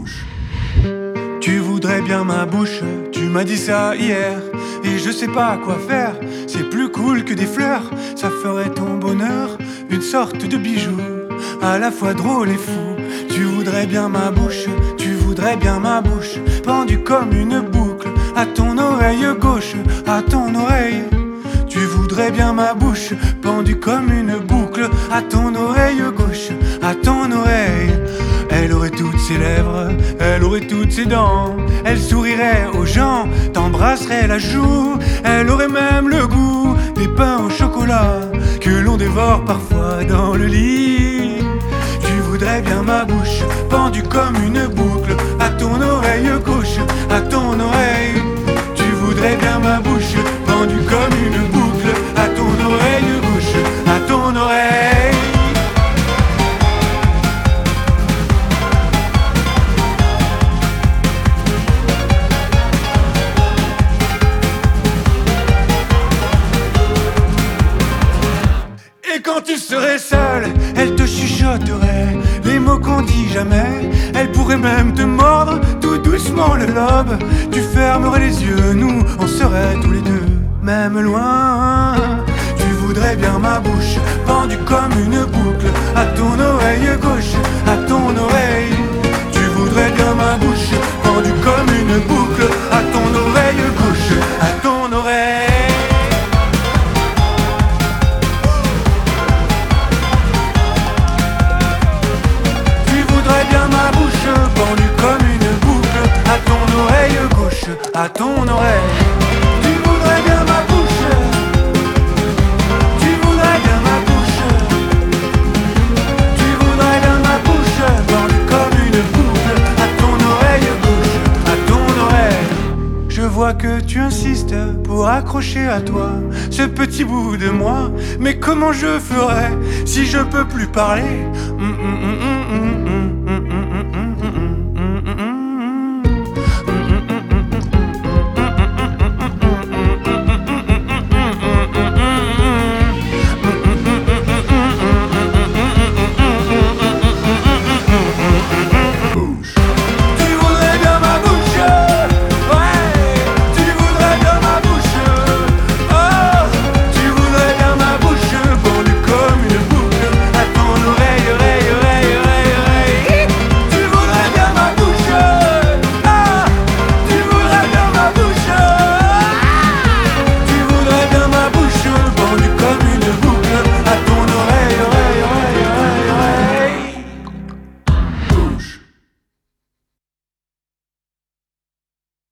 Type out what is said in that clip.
bouche. Tu voudrais bien ma bouche, tu m'as dit ça hier. Et je sais pas quoi faire, c'est plus cool que des fleurs. Ça ferait ton bonheur une sorte de bijou, à la fois drôle et fou. Tu voudrais bien ma bouche, tu voudrais bien ma bouche, pendue comme une boucle à ton oreille gauche, à ton oreille. Tu voudrais bien ma bouche, pendue comme une boucle à ton oreille gauche, à ton oreille. Elle aurait toutes ses lèvres, elle aurait toutes ses dents, elle sourirait aux gens, t'embrasserait la joue. Elle aurait même le goût des pains au chocolat que l'on dévore parfois dans le lit. Tu voudrais bien ma bouche, pendue comme une boucle à ton oreille gauche, à ton oreille. Tu voudrais bien ma bouche, pendue comme une boucle à ton oreille gauche, à ton oreille. Et quand tu serais seul, elle te chuchoterait les mots qu'on dit jamais. Elle pourrait même te mordre tout doucement le lobe. Tu fermerais les yeux, nous on serait tous les deux, même loin. Tu voudrais bien ma bouche, pendue comme une boucle à ton oreille gauche, à ton oreille. Tu voudrais bien ma bouche, pendue comme une boucle à ton oreille gauche, à ton oreille. Pendue comme une boucle à ton oreille gauche, à ton oreille. Tu voudrais bien ma bouche, tu voudrais bien ma bouche, tu voudrais bien ma bouche, pendue comme une boucle à ton oreille gauche, à ton oreille. Je vois que tu insistes pour accrocher à toi ce petit bout de moi. Mais comment je ferais si je peux plus parler?